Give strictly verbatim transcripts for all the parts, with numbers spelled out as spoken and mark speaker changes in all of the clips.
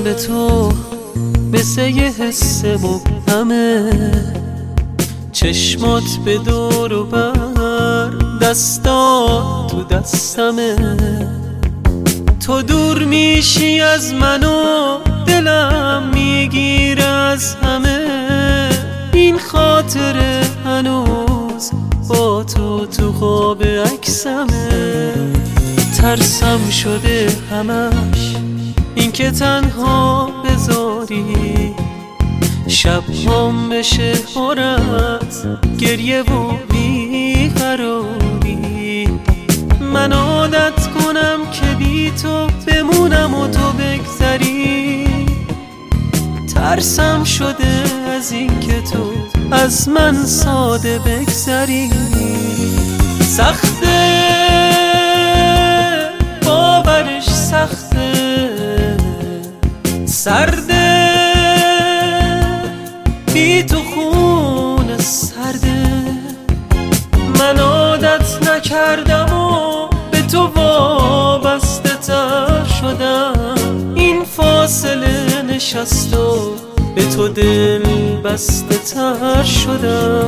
Speaker 1: به تو مثل یه حس مبهمه، چشمات به دور و بر، دستات تو دستمه. تو دور میشی از من و دلم میگیره از همه، این خاطره هنوز با تو تو خواب عکسمه. ترسم شده همش این که تنها بذاری، شب هم بشه پر از گریه و بیقراری. من عادت کنم که بی تو بمونم و تو بگذری، ترسم شده از این که تو از من ساده بگذری. سخته باورش، سخته سرده بی تو خون سرده. من عادت نکردم و به تو وابسته تر شدم، این فاصله نشست و به تو دل بسته تر شدم.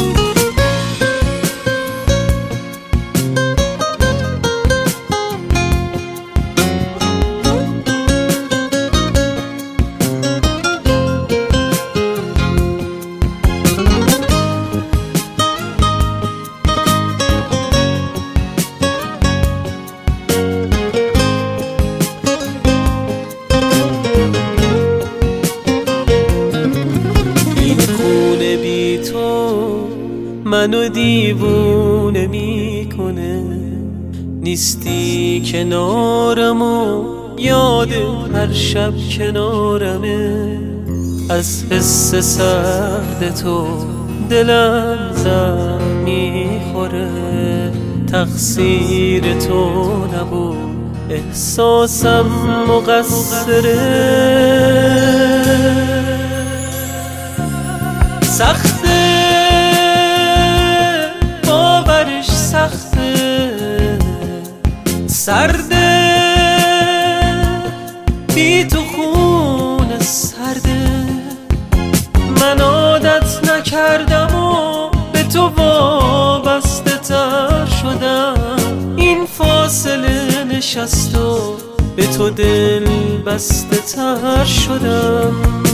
Speaker 1: منو دیوونه میکنه، نیستی کنارم و یاد هر شب کنارمه. از حس سرد تو دلم زم میخوره، تقصیر تو نبود احساسم مقصره. سخته باورش، سخته سرده بی تو خون سرده. من عادت نکردم و به تو وابسته تر شدم، این فاصله نشست و به تو دل بسته تر شدم.